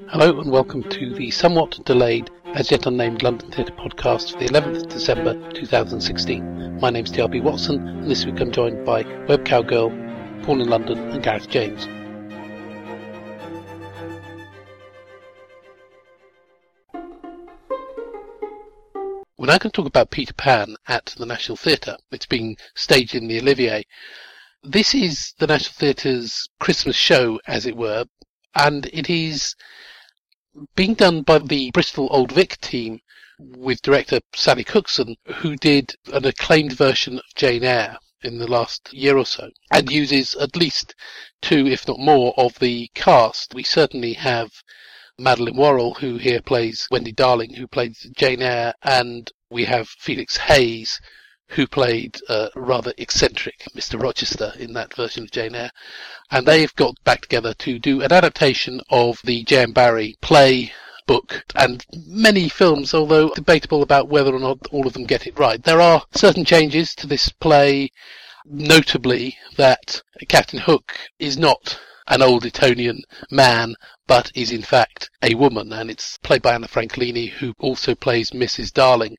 Hello and welcome to the somewhat delayed, as yet unnamed London Theatre podcast for the 11th of December 2016. My name's TRB Watson, and this week I'm joined by Web Cowgirl, Paul in London, and Gareth James. We're now going to talk about Peter Pan at the National Theatre. It's being staged in the Olivier. This is the National Theatre's Christmas show, as it were, and it is being done by the Bristol Old Vic team with director Sally Cookson, who did an acclaimed version of Jane Eyre in the last year or so, and uses at least two, if not more, of the cast. We certainly have Madeleine Worrell, who here plays Wendy Darling, who played Jane Eyre, and we have Felix Hayes, who played rather eccentric Mr. Rochester in that version of Jane Eyre. And they've got back together to do an adaptation of the J.M. Barrie play, book, and many films, although debatable about whether or not all of them get it right. There are certain changes to this play, notably that Captain Hook is not an old Etonian man, but is in fact a woman, and it's played by Anna Francolini, who also plays Mrs. Darling.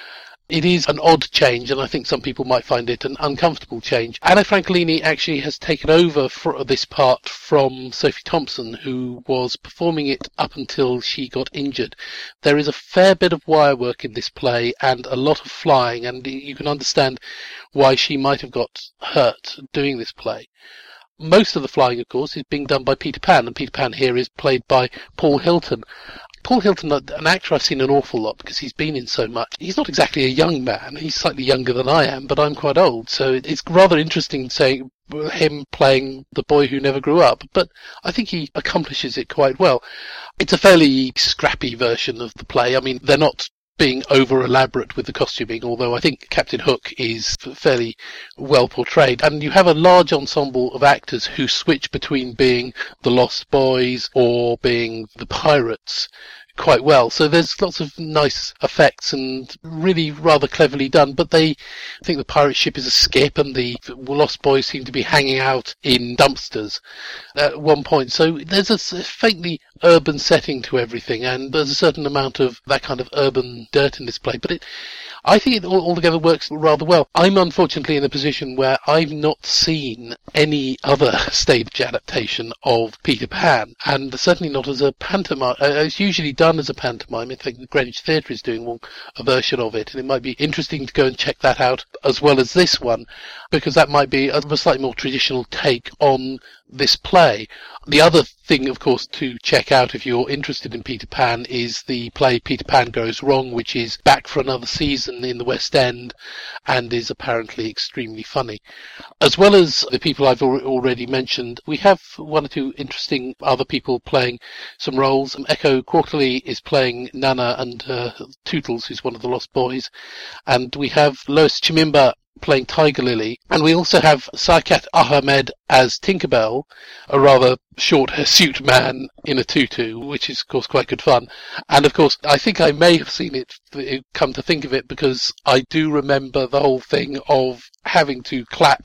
It is an odd change, and I think some people might find it an uncomfortable change. Anna Francolini actually has taken over for this part from Sophie Thompson, who was performing it up until she got injured. There is a fair bit of wire work in this play and a lot of flying, and you can understand why she might have got hurt doing this play. Most of the flying, of course, is being done by Peter Pan, and Peter Pan here is played by Paul Hilton. Paul Hilton, an actor I've seen an awful lot because he's been in so much. He's not exactly a young man. He's slightly younger than I am, but I'm quite old. So it's rather interesting saying him playing the boy who never grew up. But I think he accomplishes it quite well. It's a fairly scrappy version of the play. I mean, they're not being over elaborate with the costuming, although I think Captain Hook is fairly well portrayed. And you have a large ensemble of actors who switch between being the Lost Boys or being the pirates quite well. So there's lots of nice effects and really rather cleverly done. But I think the pirate ship is a skip, and the Lost Boys seem to be hanging out in dumpsters at one point. So there's a faintly urban setting to everything, and there's a certain amount of that kind of urban dirt in this play. But I think it altogether works rather well. I'm unfortunately in a position where I've not seen any other stage adaptation of Peter Pan, and certainly not as a pantomime. It's usually done as a pantomime. I think the Greenwich Theatre is doing a version of it, and it might be interesting to go and check that out as well as this one, because that might be a slightly more traditional take on this play. The other thing, of course, to check out if you're interested in Peter Pan is the play Peter Pan Goes Wrong, which is back for another season in the West End and is apparently extremely funny. As well as the people I've already mentioned, we have one or two interesting other people playing some roles. Echo Quarterly is playing Nana and Tootles, who's one of the Lost Boys, and we have Lois Chimimba playing Tiger Lily, and we also have Saikat Ahmed as Tinkerbell, a rather short hirsute man in a tutu, which is of course quite good fun. And of course I think I may have seen it, come to think of it, because I do remember the whole thing of having to clap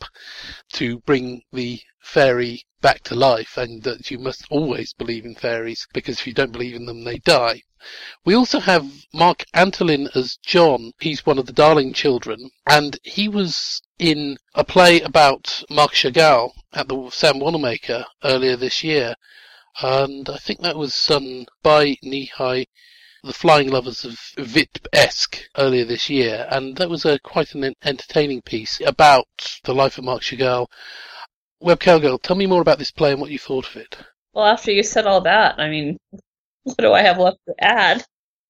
to bring the fairy back to life, and that you must always believe in fairies, because if you don't believe in them they die. We also have Mark Antolin as John. He's one of the Darling children, and he was in a play about Marc Chagall at the Sam Wanamaker earlier this year, and I think that was done by Nihai, The Flying Lovers of Vitebsk, earlier this year, and that was quite an entertaining piece about the life of Marc Chagall. Web Cowgirl, tell me more about this play and what you thought of it. Well, after you said all that, I mean, what do I have left to add?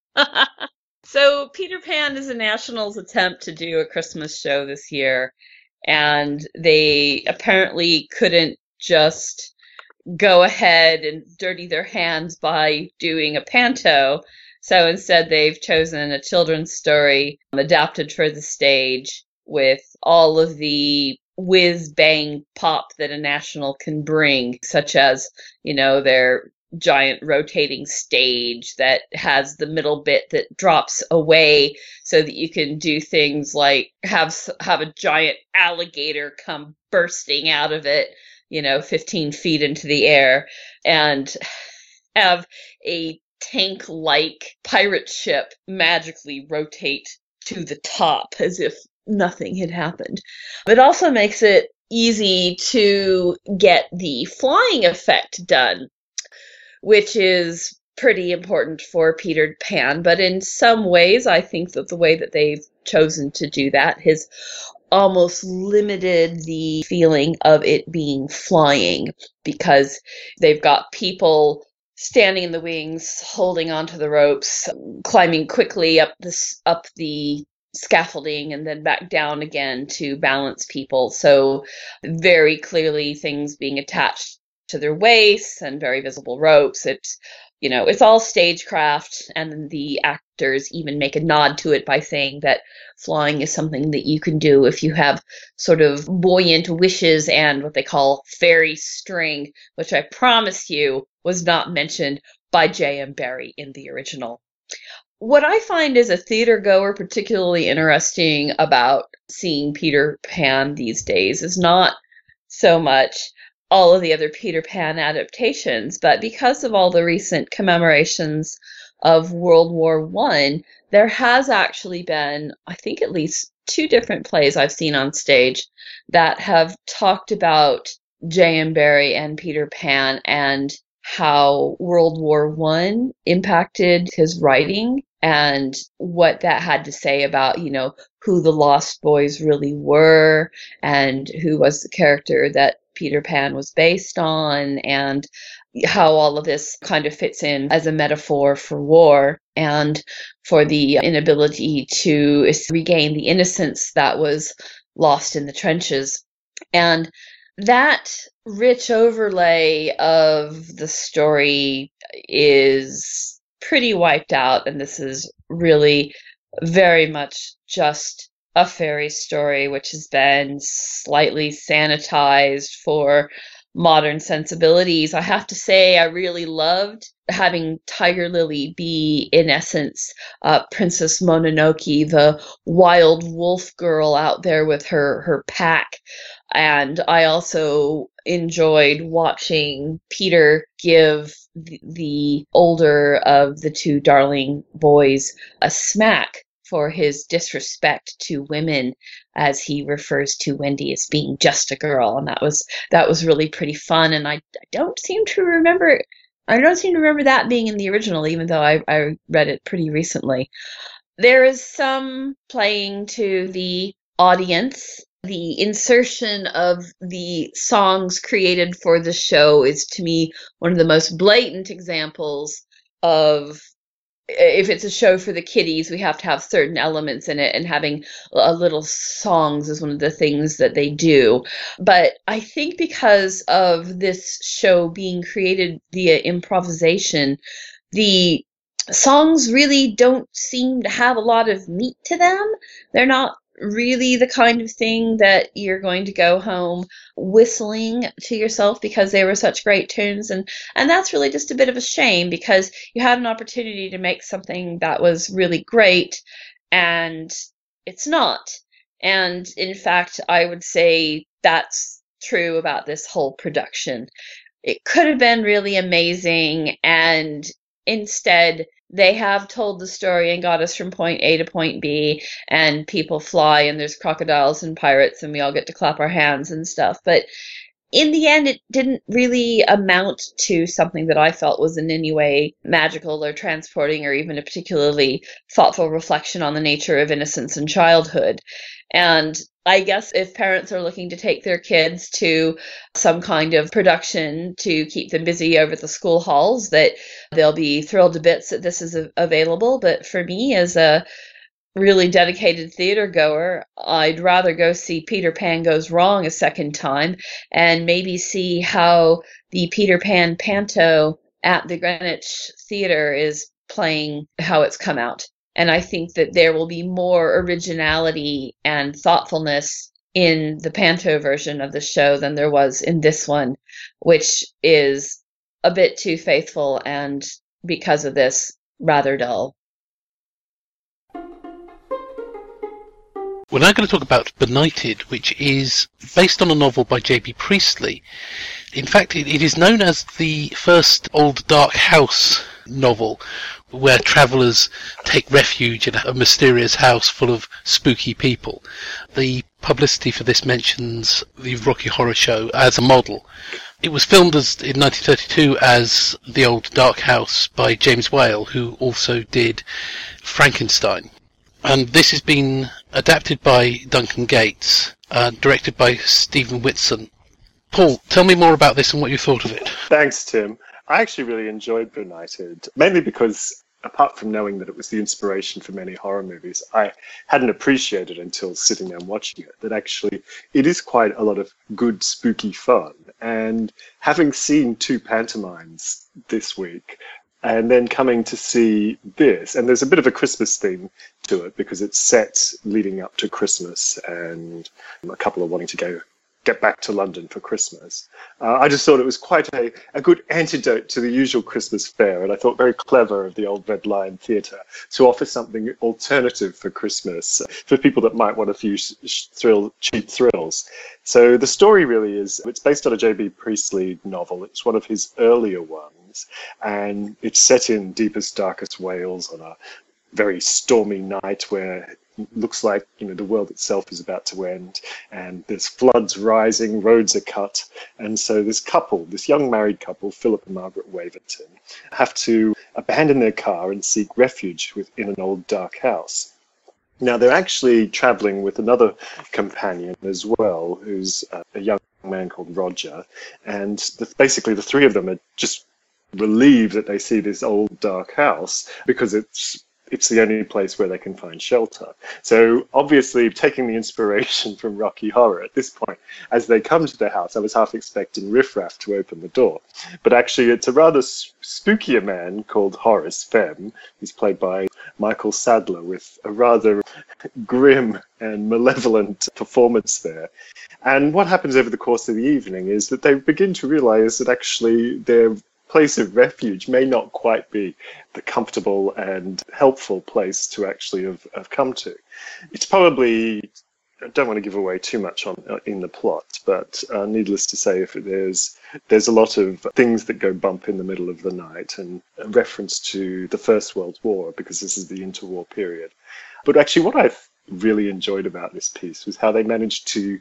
So Peter Pan is a National's attempt to do a Christmas show this year, and they apparently couldn't just go ahead and dirty their hands by doing a panto. So instead they've chosen a children's story adapted for the stage with all of the whiz bang pop that a National can bring, such as, their giant rotating stage that has the middle bit that drops away so that you can do things like have a giant alligator come bursting out of it, 15 feet into the air. And have a tank-like pirate ship magically rotate to the top as if nothing had happened. It also makes it easy to get the flying effect done, which is pretty important for Peter Pan. But in some ways, I think that the way that they've chosen to do that has almost limited the feeling of it being flying, because they've got people standing in the wings, holding onto the ropes, climbing quickly up the scaffolding and then back down again to balance people. So very clearly things being attached to their waists and very visible ropes. It's all stagecraft, and the actors even make a nod to it by saying that flying is something that you can do if you have sort of buoyant wishes and what they call fairy string, which I promise you was not mentioned by J.M. Barrie in the original. What I find as a theater goer particularly interesting about seeing Peter Pan these days is not so much all of the other Peter Pan adaptations, but because of all the recent commemorations of World War I, there has actually been, I think, at least 2 different plays I've seen on stage that have talked about J.M. Barrie and Peter Pan and how World War I impacted his writing and what that had to say about, who the Lost Boys really were and who was the character that Peter Pan was based on, and how all of this kind of fits in as a metaphor for war and for the inability to regain the innocence that was lost in the trenches. And that rich overlay of the story is pretty wiped out, and this is really very much just a fairy story which has been slightly sanitized for modern sensibilities. I have to say I really loved having Tiger Lily be, in essence, Princess Mononoke, the wild wolf girl out there with her pack. And I also enjoyed watching Peter give the older of the 2 darling boys a smack for his disrespect to women, as he refers to Wendy as being just a girl. And that was really pretty fun. And I don't seem to remember that being in the original, even though I read it pretty recently. There is some playing to the audience. The insertion of the songs created for the show is, to me, one of the most blatant examples of, if it's a show for the kiddies, we have to have certain elements in it, and having little songs is one of the things that they do. But I think because of this show being created via improvisation, the songs really don't seem to have a lot of meat to them. They're not really the kind of thing that you're going to go home whistling to yourself because they were such great tunes, and that's really just a bit of a shame, because you had an opportunity to make something that was really great and it's not. And in fact, I would say that's true about this whole production. It could have been really amazing, and instead they have told the story and got us from point A to point B, and people fly and there's crocodiles and pirates and we all get to clap our hands and stuff. But in the end, it didn't really amount to something that I felt was in any way magical or transporting, or even a particularly thoughtful reflection on the nature of innocence and childhood. And I guess if parents are looking to take their kids to some kind of production to keep them busy over the school halls, that they'll be thrilled to bits that this is available. But for me, as a really dedicated theater goer, I'd rather go see Peter Pan Goes Wrong a second time and maybe see how the Peter Pan panto at the Greenwich Theatre is playing, how it's come out. And I think that there will be more originality and thoughtfulness in the panto version of the show than there was in this one, which is a bit too faithful and, because of this, rather dull. We're now going to talk about Benighted, which is based on a novel by J.B. Priestley. In fact, it is known as the first old dark house novel, where travellers take refuge in a mysterious house full of spooky people. The publicity for this mentions the Rocky Horror Show as a model. It was filmed in 1932 as The Old Dark House by James Whale, who also did Frankenstein. And this has been adapted by Duncan Gates, directed by Stephen Whitson. Paul, tell me more about this and what you thought of it. Thanks, Tim. I actually really enjoyed Benighted, mainly because, apart from knowing that it was the inspiration for many horror movies, I hadn't appreciated until sitting there and watching it that actually it is quite a lot of good, spooky fun. And having seen 2 pantomimes this week, and then coming to see this, and there's a bit of a Christmas theme to it because it's set leading up to Christmas, and a couple are wanting to get back to London for Christmas. I just thought it was quite a good antidote to the usual Christmas fare, and I thought very clever of the Old Red Lion Theatre to offer something alternative for Christmas for people that might want a few cheap thrills. So the story really it's based on a J.B. Priestley novel. It's one of his earlier ones, and it's set in deepest, darkest Wales on a very stormy night where it looks like, the world itself is about to end, and there's floods rising, roads are cut, and so this young married couple, Philip and Margaret Waverton, have to abandon their car and seek refuge in an old dark house. Now, they're actually traveling with another companion as well, who's a young man called Roger, and basically the 3 of them are just relieved that they see this old dark house because it's the only place where they can find shelter. So obviously, taking the inspiration from Rocky Horror at this point, as they come to the house, I was half expecting Riff Raff to open the door. But actually, it's a rather spookier man called Horace Fem. He's played by Michael Sadler with a rather grim and malevolent performance there. And what happens over the course of the evening is that they begin to realize that actually their place of refuge may not quite be the comfortable and helpful place to actually have come to. It's probably, I don't want to give away too much in the plot, but needless to say, if there's a lot of things that go bump in the middle of the night, and a reference to the First World War, because this is the interwar period. But actually what I really enjoyed about this piece was how they managed to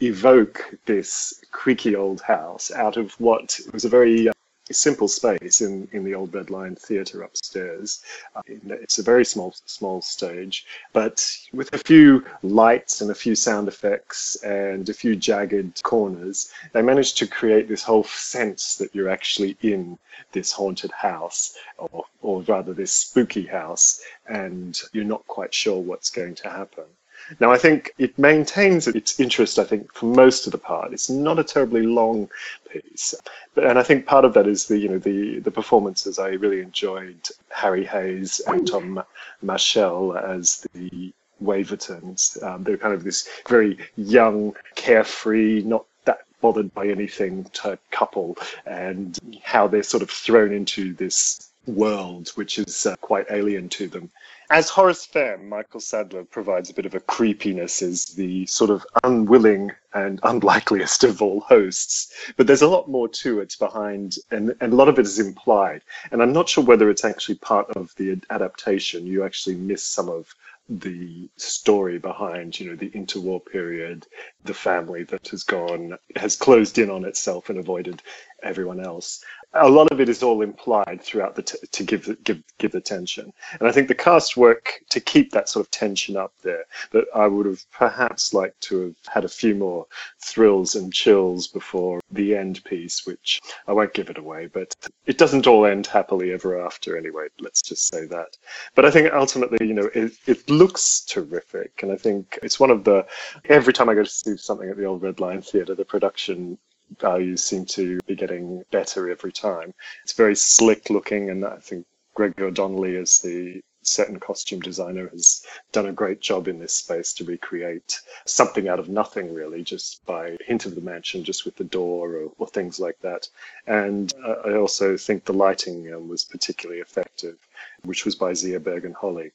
evoke this creaky old house out of what was a very simple space in the Old Red Lion Theatre upstairs. It's a very small stage, but with a few lights and a few sound effects and a few jagged corners, they managed to create this whole sense that you're actually in this haunted house, or rather this spooky house, and you're not quite sure what's going to happen. Now, I think it maintains its interest, I think, for most of the part. It's not a terribly long piece. And I think part of that is the performances. I really enjoyed Harry Hayes and Tom Mashell as the Wavertons. They're kind of this very young, carefree, not that bothered by anything type couple, and how they're sort of thrown into this world which is quite alien to them. As Horace Fem, Michael Sadler provides a bit of a creepiness as the sort of unwilling and unlikeliest of all hosts. But there's a lot more to it behind, and a lot of it is implied. And I'm not sure whether it's actually part of the adaptation. You actually miss some of the story behind, the interwar period, the family that has closed in on itself and avoided everyone else. A lot of it is all implied throughout to give the tension, and I think the cast work to keep that sort of tension up there. But I would have perhaps liked to have had a few more thrills and chills before the end piece, which I won't give it away. But it doesn't all end happily ever after, anyway. Let's just say that. But I think ultimately, it looks terrific, and I think it's one of the. Every time I go to see something at the Old Red Lion Theatre, the production values seem to be getting better every time. It's very slick looking, and I think Gregor Donnelly, as the set and costume designer, has done a great job in this space to recreate something out of nothing, really, just by hint of the mansion, just with the door or things like that. And I also think the lighting was particularly effective, which was by Zia Bergen Holly.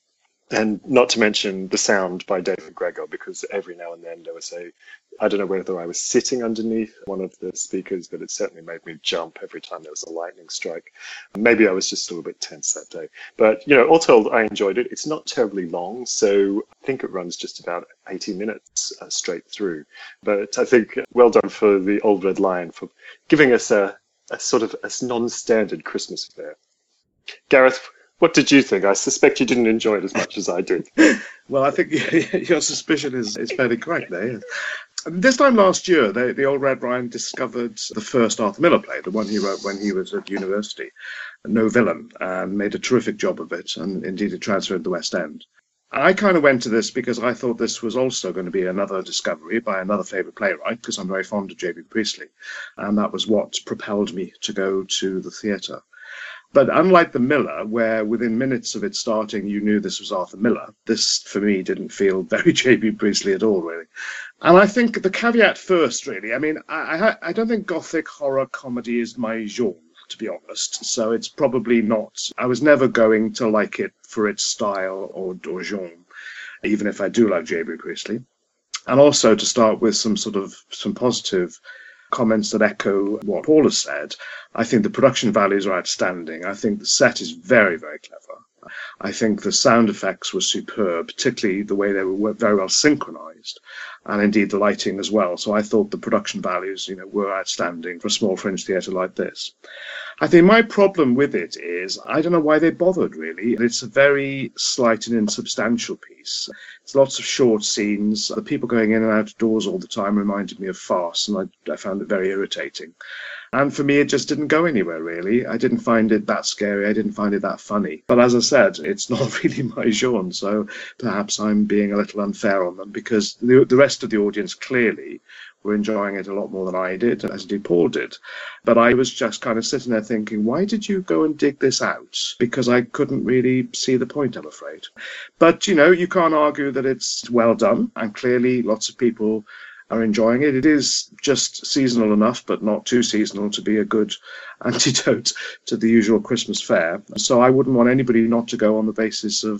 And not to mention the sound by David Gregor, because every now and then there was I don't know whether I was sitting underneath one of the speakers, but it certainly made me jump every time there was a lightning strike. Maybe I was just a little bit tense that day. But, all told, I enjoyed it. It's not terribly long, so I think it runs just about 80 minutes straight through. But I think well done for the Old Red Lion for giving us a sort of a non-standard Christmas affair. Gareth, what did you think? I suspect you didn't enjoy it as much as I did. Well, I think your suspicion is fairly correct there. This time last year, the Old Red Lion discovered the first Arthur Miller play, the one he wrote when he was at university, No Villain, and made a terrific job of it, and indeed it transferred to the West End. I kind of went to this because I thought this was also going to be another discovery by another favourite playwright, because I'm very fond of J.B. Priestley, and that was what propelled me to go to the theatre. But unlike the Miller, where within minutes of it starting you knew this was Arthur Miller, this for me didn't feel very J.B. Priestley at all, really. And I think the caveat first, really, I mean, I don't think Gothic horror comedy is my genre, to be honest. So it's probably not, I was never going to like it for its style or genre, even if I do like J.B. Priestley. And also to start with some positive comments that echo what Paul has said. I think the production values are outstanding. I think the set is very, very clever. I think the sound effects were superb, particularly the way they were very well synchronized, and indeed the lighting as well. So I thought the production values, were outstanding for a small fringe theatre like this. I think my problem with it is I don't know why they bothered, really. It's a very slight and insubstantial piece. It's lots of short scenes. The people going in and out of doors all the time reminded me of farce, and I found it very irritating. And for me, it just didn't go anywhere, really. I didn't find it that scary. I didn't find it that funny. But as I said, it's not really my genre, so perhaps I'm being a little unfair on them, because the rest of the audience clearly were enjoying it a lot more than I did, as indeed Paul did. But I was just kind of sitting there thinking, why did you go and dig this out? Because I couldn't really see the point, I'm afraid. But, you can't argue that it's well done, and clearly lots of people are enjoying it. It is just seasonal enough, but not too seasonal to be a good antidote to the usual Christmas fare. So I wouldn't want anybody not to go on the basis of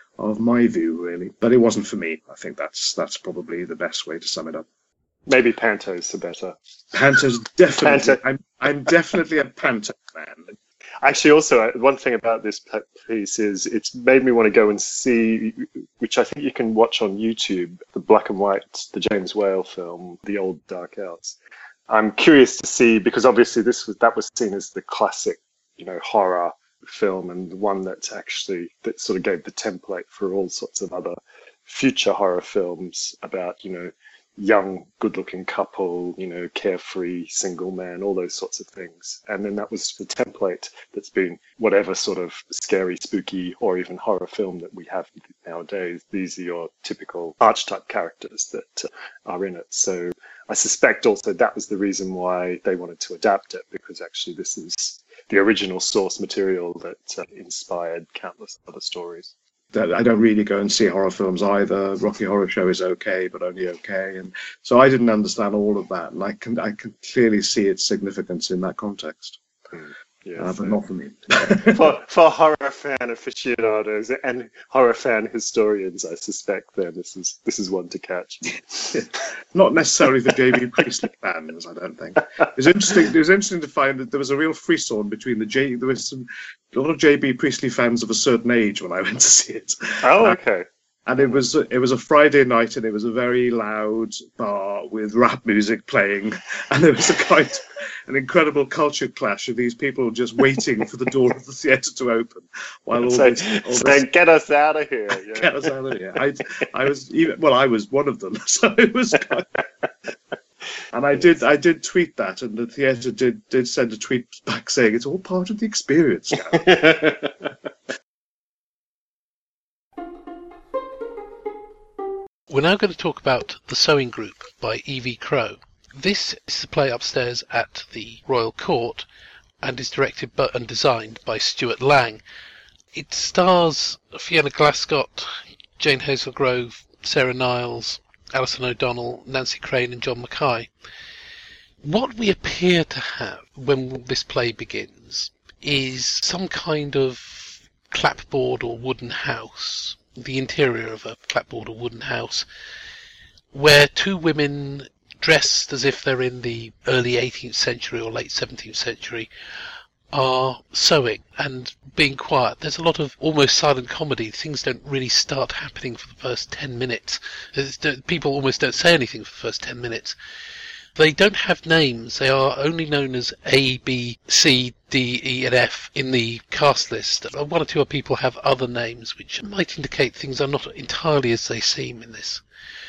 my view, really. But it wasn't for me. I think that's probably the best way to sum it up. Maybe Pantos are better. Pantos, definitely. I'm definitely a Panto man. Actually, also, one thing about this piece is it's made me want to go and see, which I think you can watch on YouTube, the black and white, the James Whale film, The Old Dark Hours. I'm curious to see, because obviously that was seen as the classic, horror film, and the one that sort of gave the template for all sorts of other future horror films about, young, good-looking couple, carefree, single man, all those sorts of things. And then that was the template that's been whatever sort of scary, spooky, or even horror film that we have nowadays. These are your typical archetype characters that are in it. So I suspect also that was the reason why they wanted to adapt it, because actually this is the original source material that inspired countless other stories. I don't really go and see horror films either. Rocky Horror Show is okay, but only okay. And so I didn't understand all of that. And I can clearly see its significance in that context. Yes, but not for me. for horror fan aficionados and horror fan historians, I suspect then this is one to catch. Not necessarily for J.B. Priestley fans, I don't think. It was interesting to find that there was a real frisson between there was a lot of J.B. Priestley fans of a certain age when I went to see it. Oh, okay. And it was a Friday night, and it was a very loud bar with rap music playing, and there was an incredible culture clash of these people just waiting for the door of the theatre to open while get us out of here. Yeah. Get us out of here. I was one of them, so it was. And I did tweet that, and the theatre did send a tweet back saying it's all part of the experience. We're now going to talk about The Sewing Group by E.V. Crowe. This is a play upstairs at the Royal Court and is directed and designed by Stuart Lang. It stars Fiona Glascott, Jane Hazelgrove, Sarah Niles, Alison O'Donnell, Nancy Crane and John Mackay. What we appear to have when this play begins is some kind of clapboard or wooden house the interior of a clapboard or wooden house, where two women dressed as if they're in the early 18th century or late 17th century are sewing and being quiet. There's a lot of almost silent comedy. Things don't really start happening for the first 10 minutes. People almost don't say anything for the first 10 minutes. They don't have names. They are only known as A, B, C, D, E, and F in the cast list. One or two people have other names, which might indicate things are not entirely as they seem in this.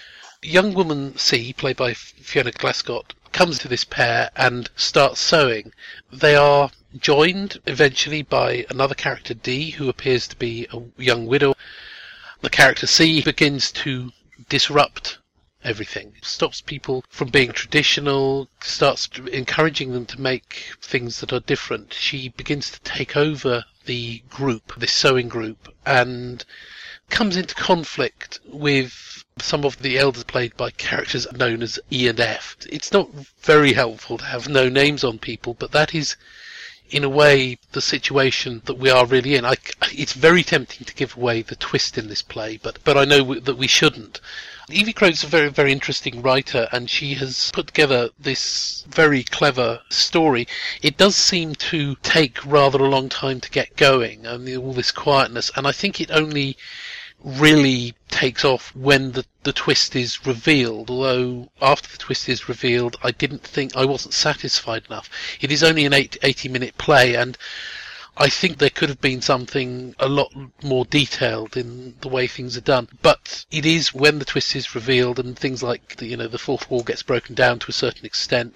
Young woman C, played by Fiona Glascott, comes to this pair and starts sewing. They are joined eventually by another character, D, who appears to be a young widow. The character C begins to disrupt everything, stops people from being traditional, starts encouraging them to make things that are different. She begins to take over the group, this sewing group, and comes into conflict with some of the elders played by characters known as E and F. It's not very helpful to have no names on people, but that is, in a way, the situation that we are really in. It's very tempting to give away the twist in this play, but I know that we shouldn't. Evie Crowe's a very, very interesting writer, and she has put together this very clever story. It does seem to take rather a long time to get going, and all this quietness, and I think it only really takes off when the twist is revealed, although after the twist is revealed I wasn't satisfied enough. It is only an 80-minute play, and I think there could have been something a lot more detailed in the way things are done, but it is when the twist is revealed and things like the fourth wall gets broken down to a certain extent,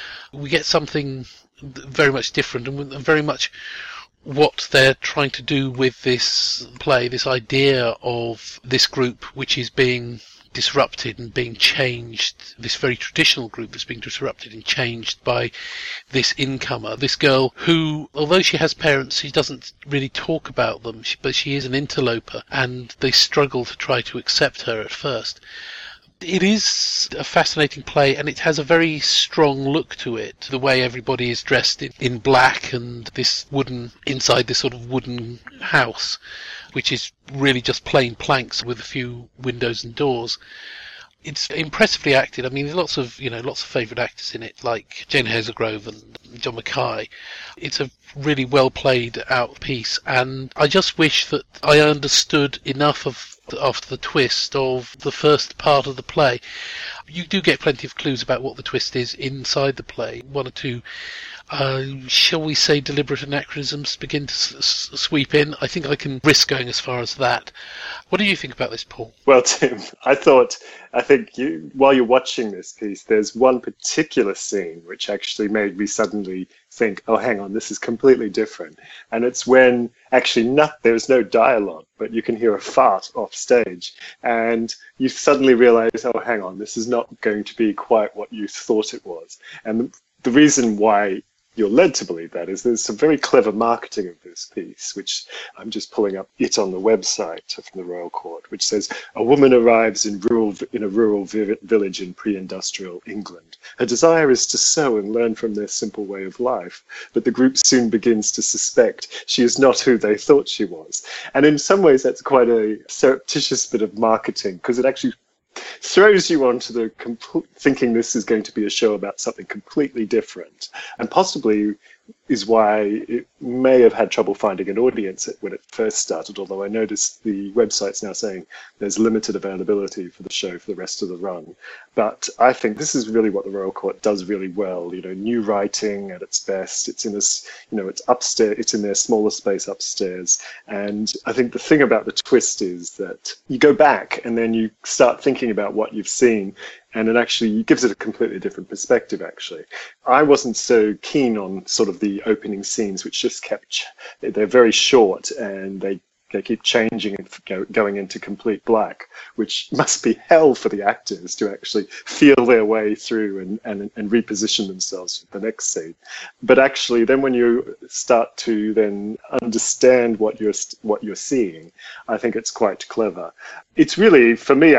we get something very much different and very much what they're trying to do with this play, this idea of this group which is being disrupted and being changed, this very traditional group that's being disrupted and changed by this incomer, this girl who, although she has parents, she doesn't really talk about them, but she is an interloper, and they struggle to try to accept her at first. It is a fascinating play, and it has a very strong look to it. The way everybody is dressed in black, and this inside this sort of wooden house, which is really just plain planks with a few windows and doors. It's impressively acted. I mean, there's lots of favourite actors in it, like Jane Hazelgrove and John Mackay. It's a really well played out piece, and I just wish that I understood enough after the twist of the first part of the play. You do get plenty of clues about what the twist is inside the play. One or two, shall we say, deliberate anachronisms begin to sweep in. I think I can risk going as far as that. What do you think about this, Paul? Well, Tim, I think while you're watching this piece, there's one particular scene which actually made me suddenly think, oh, hang on, this is completely different. And it's when actually there's no dialogue, but you can hear a fart off stage. And you suddenly realize, oh, hang on, this is not going to be quite what you thought it was. And the reason why you're led to believe that is there's some very clever marketing of this piece, which I'm just pulling up it on the website from the Royal Court, which says, a woman arrives in a rural village in pre-industrial England. Her desire is to sew and learn from their simple way of life, but the group soon begins to suspect she is not who they thought she was. And in some ways, that's quite a surreptitious bit of marketing, because it actually throws you onto the thinking this is going to be a show about something completely different, and possibly is why it may have had trouble finding an audience when it first started, although I noticed the website's now saying there's limited availability for the show for the rest of the run. But I think this is really what the Royal Court does really well, new writing at its best. It's in this, it's upstairs, it's in their smaller space upstairs. And I think the thing about the twist is that you go back and then you start thinking about what you've seen, and it actually gives it a completely different perspective, actually. I wasn't so keen on sort of the opening scenes, which just they're very short, and they keep changing and going into complete black, which must be hell for the actors to actually feel their way through and reposition themselves for the next scene. But actually, then when you start to then understand what you're seeing, I think it's quite clever. It's really, for me,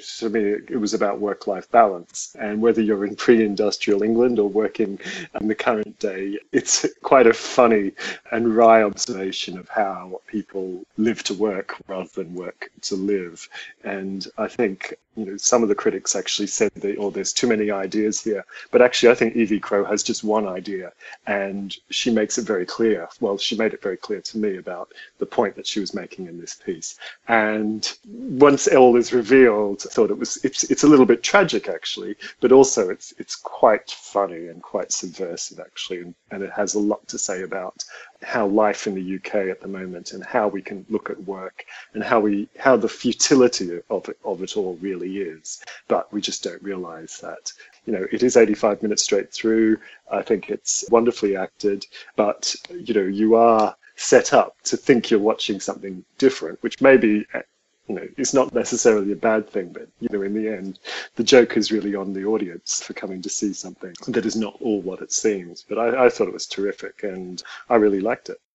it was about work-life balance. And whether you're in pre-industrial England or working in the current day, it's quite a funny and wry observation of how people live to work rather than work to live. And I think, some of the critics actually said that, there's too many ideas here. But actually, I think Evie Crow has just one idea, and she makes it very clear. Well, she made it very clear to me about the point that she was making in this piece. And once all is revealed, I thought it's a little bit tragic, actually, but also it's quite funny and quite subversive, actually, and it has a lot to say about how life in the UK at the moment, and how we can look at work, and how the futility of it all really is. But we just don't realise that. It is 85 minutes straight through. I think it's wonderfully acted, but you are set up to think you're watching something different, which maybe it's not necessarily a bad thing, but in the end, the joke is really on the audience for coming to see something that is not all what it seems. But I thought it was terrific, and I really liked it.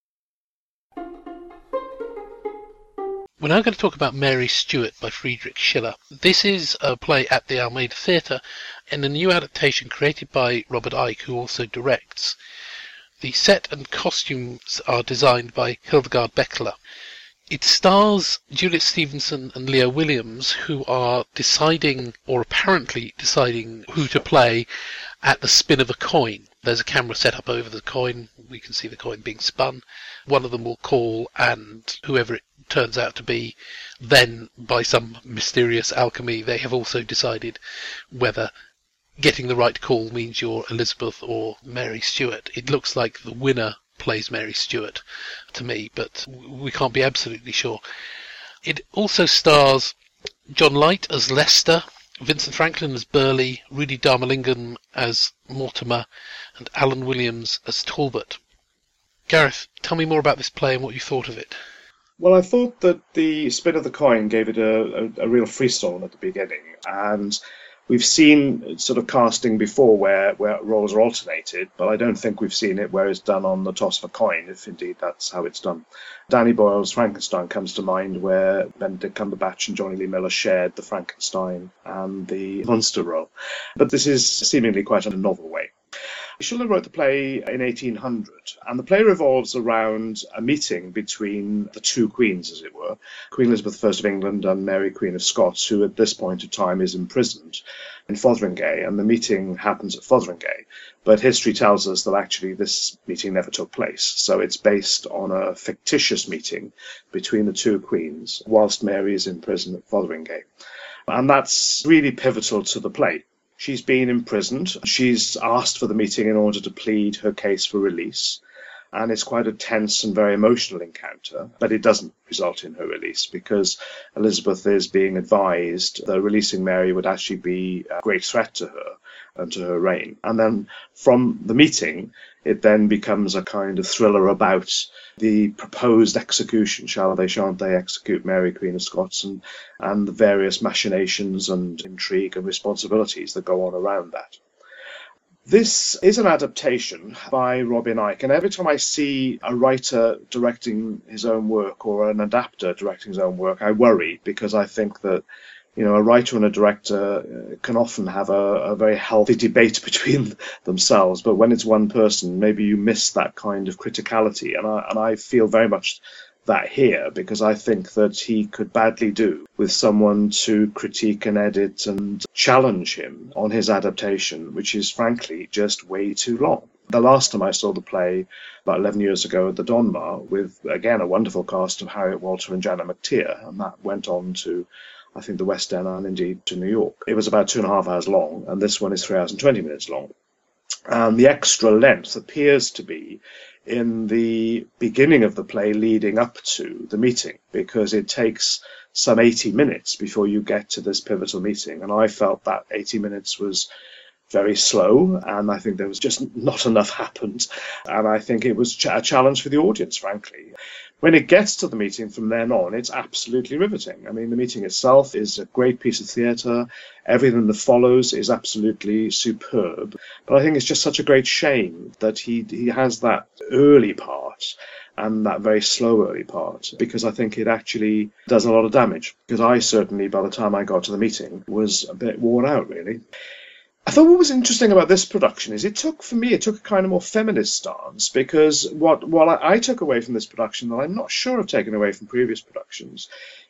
We're now going to talk about Mary Stuart by Friedrich Schiller. This is a play at the Almeida Theatre in a new adaptation created by Robert Icke, who also directs. The set and costumes are designed by Hildegard Beckler. It stars Juliet Stevenson and Leo Williams, who are deciding, or apparently deciding, who to play at the spin of a coin. There's a camera set up over the coin. We can see the coin being spun. One of them will call, and whoever it turns out to be, then, by some mysterious alchemy, they have also decided whether getting the right call means you're Elizabeth or Mary Stuart. It looks like the winner plays Mary Stuart to me, but we can't be absolutely sure. It also stars John Light as Lester, Vincent Franklin as Burley, Rudy Darmalingam as Mortimer, and Alan Williams as Talbot. Gareth, tell me more about this play and what you thought of it. Well, I thought that the spin of the coin gave it a real freestyle at the beginning, and we've seen sort of casting before where roles are alternated, but I don't think we've seen it where it's done on the toss of a coin, if indeed that's how it's done. Danny Boyle's Frankenstein comes to mind, where Benedict Cumberbatch and Johnny Lee Miller shared the Frankenstein and the monster role. But this is seemingly quite a novel way. Schiller wrote the play in 1800, and the play revolves around a meeting between the two queens, as it were, Queen Elizabeth I of England and Mary Queen of Scots, who at this point of time is imprisoned in Fotheringay, and the meeting happens at Fotheringay. But history tells us that actually this meeting never took place, so it's based on a fictitious meeting between the two queens whilst Mary is in prison at Fotheringay. And that's really pivotal to the play. She's been imprisoned. She's asked for the meeting in order to plead her case for release. And it's quite a tense and very emotional encounter, but it doesn't result in her release because Elizabeth is being advised that releasing Mary would actually be a great threat to her and to her reign. And then from the meeting, it then becomes a kind of thriller about the proposed execution, shall they, shan't they execute Mary, Queen of Scots, and the various machinations and intrigue and responsibilities that go on around that. This is an adaptation by Robin Icke, and every time I see a writer directing his own work or an adapter directing his own work, I worry, because I think that a writer and a director can often have a very healthy debate between themselves, but when it's one person, maybe you miss that kind of criticality, and I feel very much that here, because I think that he could badly do with someone to critique and edit and challenge him on his adaptation, which is frankly just way too long. The last time I saw the play, about 11 years ago at the Donmar, with, again, a wonderful cast of Harriet Walter and Janet McTeer, and that went on to, I think, the West End and indeed to New York. It was about 2.5 hours long, and this one is 3 hours and 20 minutes long. And the extra length appears to be in the beginning of the play leading up to the meeting, because it takes some 80 minutes before you get to this pivotal meeting. And I felt that 80 minutes was very slow, and I think there was just not enough happened. And I think it was a challenge for the audience, frankly. When it gets to the meeting from then on, it's absolutely riveting. I mean, the meeting itself is a great piece of theatre. Everything that follows is absolutely superb. But I think it's just such a great shame that he has that early part and that very slow early part, because I think it actually does a lot of damage. Because I certainly, by the time I got to the meeting, was a bit worn out, really. I thought what was interesting about this production is it took a kind of more feminist stance, because what I took away from this production that I'm not sure I've taken away from previous productions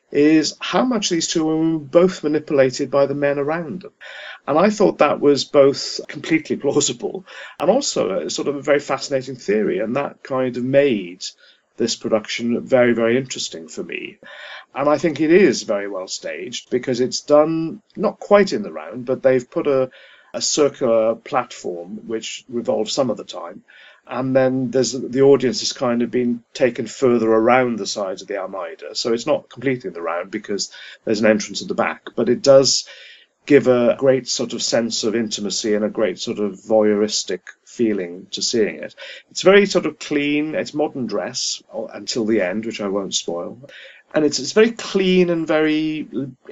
is how much these two women were both manipulated by the men around them. And I thought that was both completely plausible and also a sort of a very fascinating theory, and that kind of made this production very, very interesting for me. And I think it is very well staged because it's done not quite in the round, but they've put a circular platform which revolves some of the time. And then the audience has kind of been taken further around the sides of the Almeida. So it's not completely in the round because there's an entrance at the back, but it does give a great sort of sense of intimacy and a great sort of voyeuristic feeling to seeing it. It's very sort of clean. It's modern dress until the end, which I won't spoil. And it's very clean and very...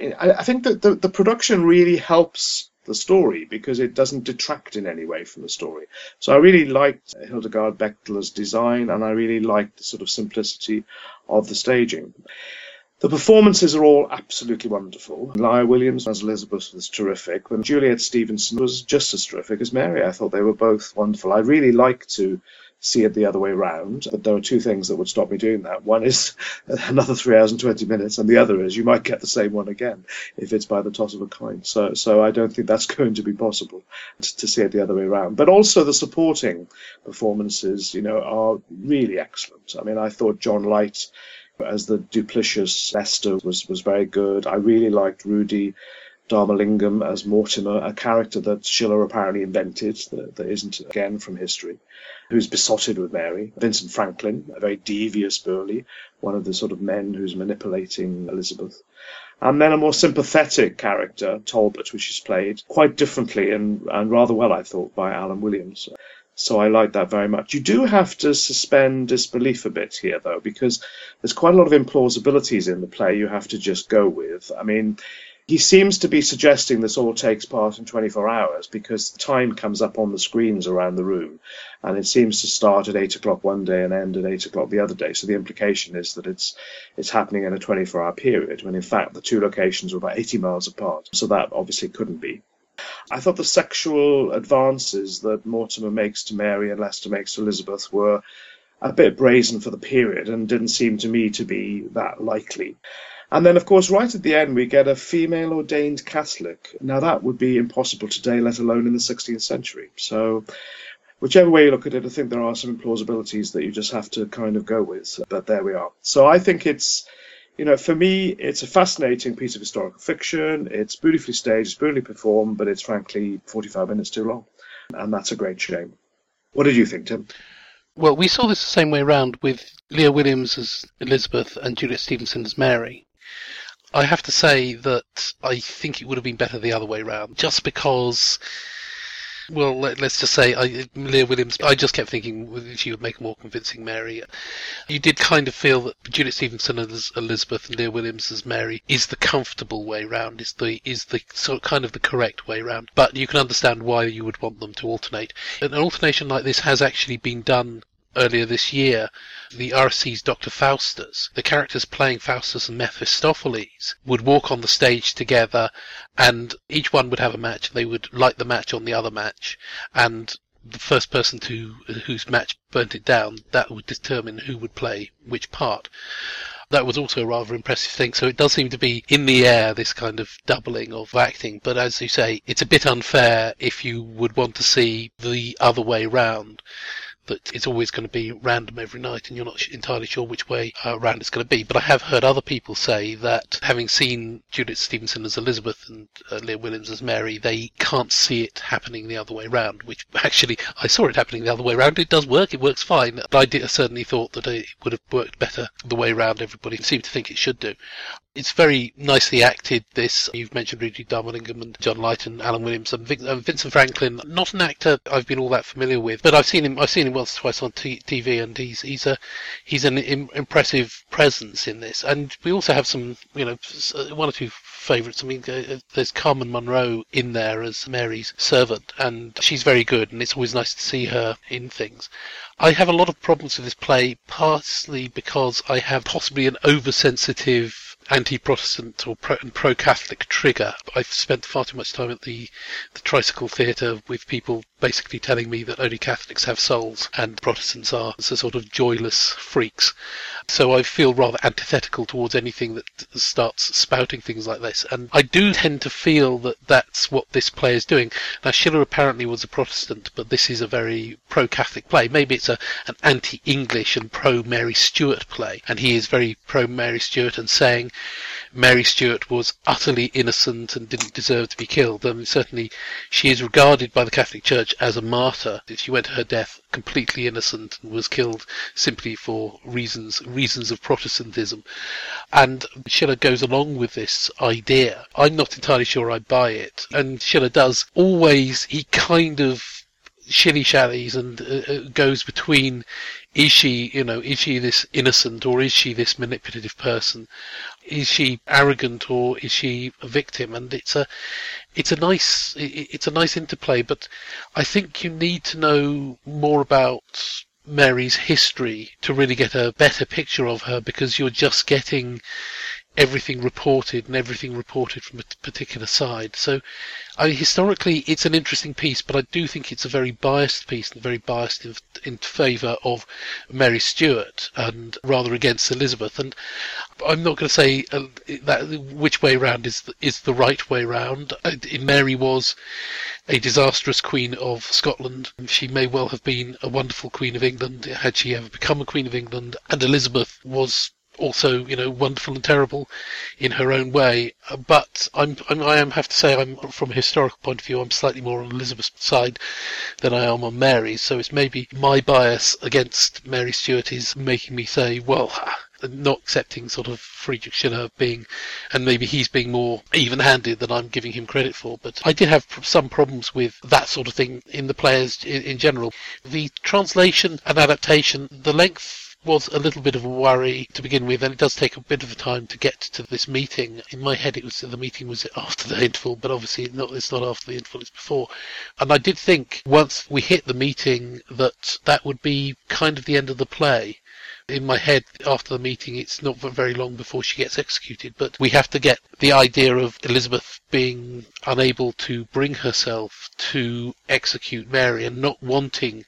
I think that the production really helps the story because it doesn't detract in any way from the story. So I really liked Hildegard Bechtler's design, and I really liked the sort of simplicity of the staging. The performances are all absolutely wonderful. Lyra Williams as Elizabeth was terrific, and Juliet Stevenson was just as terrific as Mary. I thought they were both wonderful. I'd really like to see it the other way round, but there are two things that would stop me doing that. One is another 3 hours and 20 minutes, and the other is you might get the same one again if it's by the toss of a coin. So I don't think that's going to be possible to see it the other way around. But also the supporting performances, are really excellent. I mean, I thought John Light as the duplicitous Leicester was very good. I really liked Rudy Dharmalingam as Mortimer, a character that Schiller apparently invented, that isn't, again, from history, who's besotted with Mary. Vincent Franklin, a very devious Burley, one of the sort of men who's manipulating Elizabeth. And then a more sympathetic character, Talbot, which is played quite differently and rather well, I thought, by Alan Williams. So I like that very much. You do have to suspend disbelief a bit here, though, because there's quite a lot of implausibilities in the play you have to just go with. I mean, he seems to be suggesting this all takes part in 24 hours because time comes up on the screens around the room, and it seems to start at 8 o'clock one day and end at 8 o'clock the other day. So the implication is that it's happening in a 24-hour period, when in fact the two locations are about 80 miles apart. So that obviously couldn't be. I thought the sexual advances that Mortimer makes to Mary and Leicester makes to Elizabeth were a bit brazen for the period and didn't seem to me to be that likely. And then, of course, right at the end, we get a female ordained Catholic. Now, that would be impossible today, let alone in the 16th century. So whichever way you look at it, I think there are some implausibilities that you just have to kind of go with. But there we are. So I think it's, for me, it's a fascinating piece of historical fiction. It's beautifully staged, it's beautifully performed, but it's frankly 45 minutes too long. And that's a great shame. What did you think, Tim? Well, we saw this the same way round with Leah Williams as Elizabeth and Juliet Stevenson as Mary. I have to say that I think it would have been better the other way round, just because, well, let's just say Leah Williams, I just kept thinking she would make a more convincing Mary. You did kind of feel that Juliet Stevenson as Elizabeth and Leah Williams as Mary is the comfortable way round, is the sort of kind of the correct way round. But you can understand why you would want them to alternate. An alternation like this has actually been done earlier this year. The RSC's Dr. Faustus, the characters playing Faustus and Mephistopheles, would walk on the stage together, and each one would have a match. They would light the match on the other match, and the first person whose match burnt it down, that would determine who would play which part. That was also a rather impressive thing. So it does seem to be in the air, this kind of doubling of acting. But as you say, it's a bit unfair if you would want to see the other way round, that it's always going to be random every night and you're not entirely sure which way round it's going to be. But I have heard other people say that having seen Juliet Stevenson as Elizabeth and Leah Williams as Mary, they can't see it happening the other way round, which actually I saw it happening the other way round. It does work, it works fine. But I certainly thought that it would have worked better the way round everybody seemed to think it should do. It's very nicely acted, this. You've mentioned Rudy Dharmalingam and John Light and Alan Williams and Vincent Franklin. Not an actor I've been all that familiar with, but I've seen him once or twice on TV, and he's an impressive presence in this. And we also have some, one or two favourites. I mean, there's Carmen Munro in there as Mary's servant, and she's very good, and it's always nice to see her in things. I have a lot of problems with this play, partly because I have possibly an oversensitive anti-Protestant or pro-Catholic trigger. I've spent far too much time at the Tricycle Theatre with people basically telling me that only Catholics have souls and Protestants are sort of joyless freaks. So I feel rather antithetical towards anything that starts spouting things like this. And I do tend to feel that that's what this play is doing. Now, Schiller apparently was a Protestant, but this is a very pro-Catholic play. Maybe it's an anti-English and pro-Mary Stuart play. And he is very pro-Mary Stuart and saying Mary Stuart was utterly innocent and didn't deserve to be killed. I mean, certainly she is regarded by the Catholic Church as a martyr. She went to her death completely innocent and was killed simply for reasons of Protestantism. And Schiller goes along with this idea. I'm not entirely sure I buy it. And Schiller does always, he kind of shilly-shallies and goes between, is she this innocent or is she this manipulative person? Is she arrogant or is she a victim? And it's a nice interplay, but I think you need to know more about Mary's history to really get a better picture of her, because you're just getting everything reported from a particular side. So historically it's an interesting piece, but I do think it's a very biased piece and very biased in favour of Mary Stuart and rather against Elizabeth. And I'm not going to say that which way round is the right way round. Mary was a disastrous Queen of Scotland. She may well have been a wonderful Queen of England had she ever become a Queen of England, and Elizabeth was also, wonderful and terrible in her own way. But I have to say, I'm from a historical point of view, I'm slightly more on Elizabeth's side than I am on Mary's. So it's maybe my bias against Mary Stuart is making me say, well, not accepting sort of Friedrich Schiller being, and maybe he's being more even-handed than I'm giving him credit for. But I did have some problems with that sort of thing in the players in general. The translation and adaptation, the length was a little bit of a worry to begin with, and it does take a bit of a time to get to this meeting. In my head, the meeting was after the interval, but obviously it's not after the interval, it's before. And I did think once we hit the meeting that would be kind of the end of the play. In my head, after the meeting, it's not very long before she gets executed, but we have to get the idea of Elizabeth being unable to bring herself to execute Mary and not wanting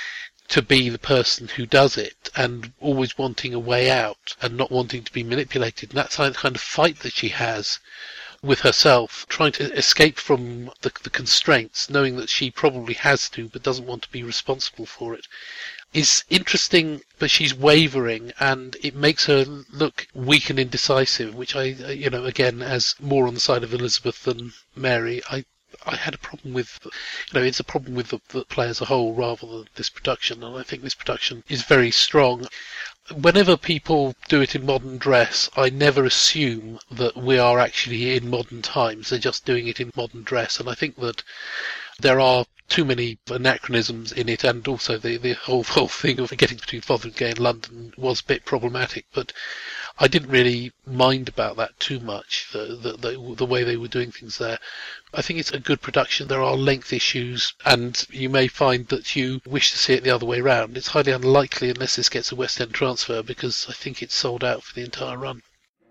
to be the person who does it, and always wanting a way out and not wanting to be manipulated. And that's the kind of fight that she has with herself, trying to escape from the constraints, knowing that she probably has to but doesn't want to be responsible for it, is interesting. But she's wavering, and it makes her look weak and indecisive, which again, as more on the side of Elizabeth than Mary, I had a problem with, it's a problem with the play as a whole rather than this production, and I think this production is very strong. Whenever people do it in modern dress, I never assume that we are actually in modern times. They're just doing it in modern dress, and I think that there are too many anachronisms in it, and also the whole thing of getting between Fotheringay and London was a bit problematic, but I didn't really mind about that too much, the way they were doing things there. I think it's a good production. There are length issues, and you may find that you wish to see it the other way round. It's highly unlikely unless this gets a West End transfer, because I think it's sold out for the entire run.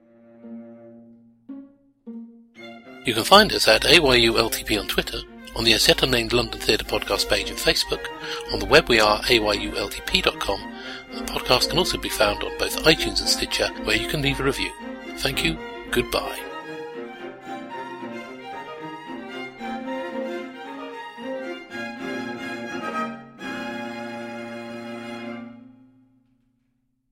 You can find us at AYULTP on Twitter, on the As Yet Unnamed London Theatre Podcast page on Facebook. On the web we are ayultp.com. The podcast can also be found on both iTunes and Stitcher, where you can leave a review. Thank you, goodbye.